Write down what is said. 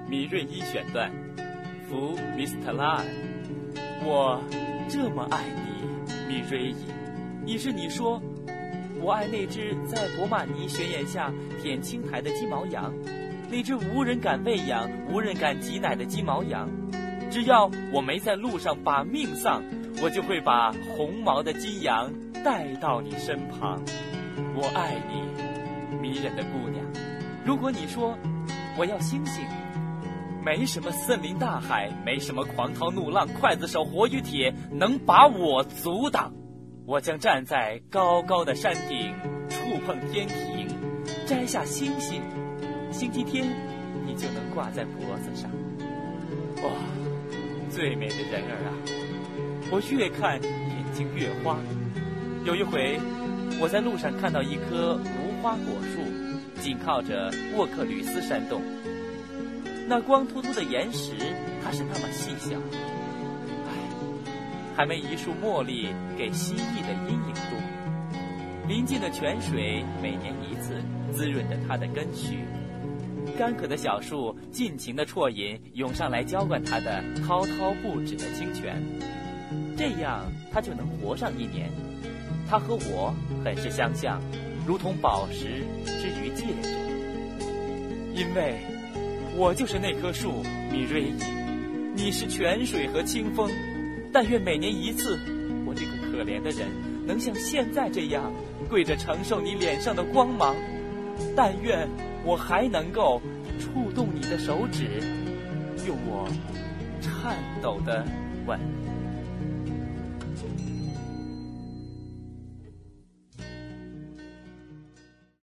米瑞伊选段，弗米斯特拉尔。我这么爱你，米瑞伊，已是你说我爱那只在博马尼悬崖下舔青苔的金毛羊，那只无人敢喂养、无人敢挤奶的金毛羊。只要我没在路上把命丧，我就会把红毛的金羊带到你身旁。我爱你，迷人的姑娘。如果你说我要星星，没什么森林大海，没什么狂涛怒浪、刽子手、火与铁能把我阻挡。我将站在高高的山顶，触碰天庭，摘下星星，星期天你就能挂在脖子上。哇，最美的人儿啊，我越看眼睛越花。有一回我在路上看到一棵无花果树，紧靠着沃克吕斯山洞，那光秃秃的岩石它是那么细小，还没一束茉莉给蜥蜴的阴影多。临近的泉水每年一次滋润着它的根须，干渴的小树尽情的啜饮涌上来浇灌它的滔滔不止的清泉，这样它就能活上1年。它和我很是相像，如同宝石之于戒指。因为我就是那棵树，米瑞伊，你是泉水和清风。但愿每年一次，我这个可怜的人能像现在这样跪着承受你脸上的光芒。但愿我还能够触动你的手指，用我颤抖的吻。